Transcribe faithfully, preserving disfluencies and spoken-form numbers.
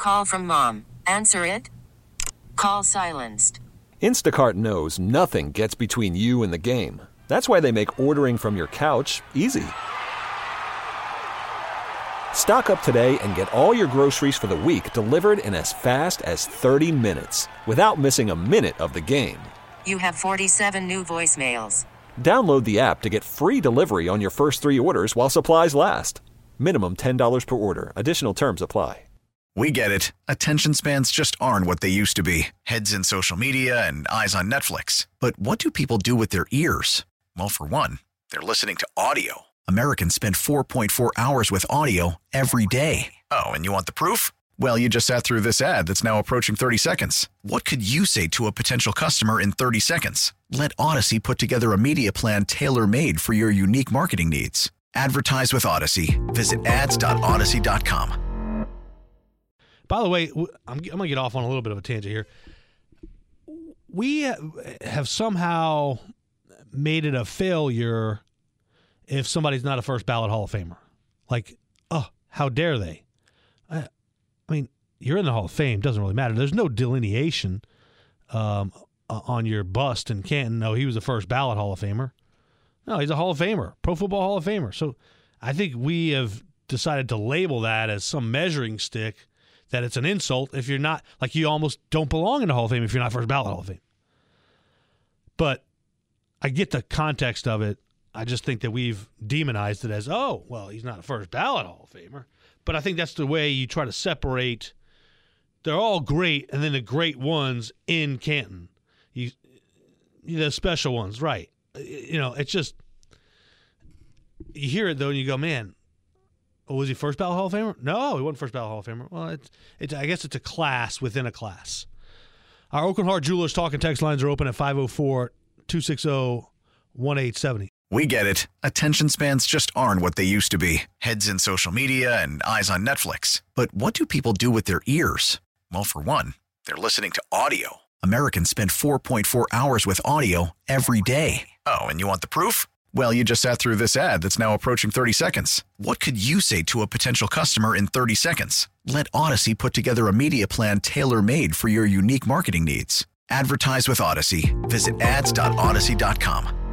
Call from mom. Answer it. Call silenced. Instacart knows nothing gets between you and the game. That's why they make ordering from your couch easy. Stock up today and get all your groceries for the week delivered in as fast as thirty minutes without missing a minute of the game. You have forty-seven new voicemails. Download the app to get free delivery on your first three orders while supplies last. Minimum ten dollars per order. Additional terms apply. We get it. Attention spans just aren't what they used to be. Heads in social media and eyes on Netflix. But what do people do with their ears? Well, for one, they're listening to audio. Americans spend four point four hours with audio every day. Oh, and you want the proof? Well, you just sat through this ad that's now approaching thirty seconds. What could you say to a potential customer in thirty seconds? Let Odyssey put together a media plan tailor-made for your unique marketing needs. Advertise with Odyssey. Visit ads dot odyssey dot com. By the way, I'm, I'm going to get off on a little bit of a tangent here. We have somehow made it a failure if somebody's not a first ballot Hall of Famer. Like, oh, how dare they? I, I mean, you're in the Hall of Fame. Doesn't really matter. There's no delineation um, on your bust in Canton. No, he was the first ballot Hall of Famer. No, he's a Hall of Famer, Pro Football Hall of Famer. So I think we have decided to label that as some measuring stick, that it's an insult if you're not, like you almost don't belong in the Hall of Fame if you're not first ballot Hall of Fame. But I get the context of it. I just think that we've demonized it as, oh, well, he's not a first ballot Hall of Famer. But I think that's the way you try to separate. They're all great, and then the great ones in Canton. You, the special ones, right. You know, it's just, you hear it, though, and you go, man, oh, was he first ballot Hall of Famer? No, he wasn't first ballot Hall of Famer. Well, it's, it's, I guess it's a class within a class. Our Oakland Heart Jewelers talk and text lines are open at five oh four, two six zero, one eight seven zero. We get it. Attention spans just aren't what they used to be. Heads in social media and eyes on Netflix. But what do people do with their ears? Well, for one, they're listening to audio. Americans spend four point four hours with audio every day. Oh, and you want the proof? Well, you just sat through this ad that's now approaching thirty seconds. What could you say to a potential customer in thirty seconds? Let Odyssey put together a media plan tailor-made for your unique marketing needs. Advertise with Odyssey. Visit ads dot odyssey dot com.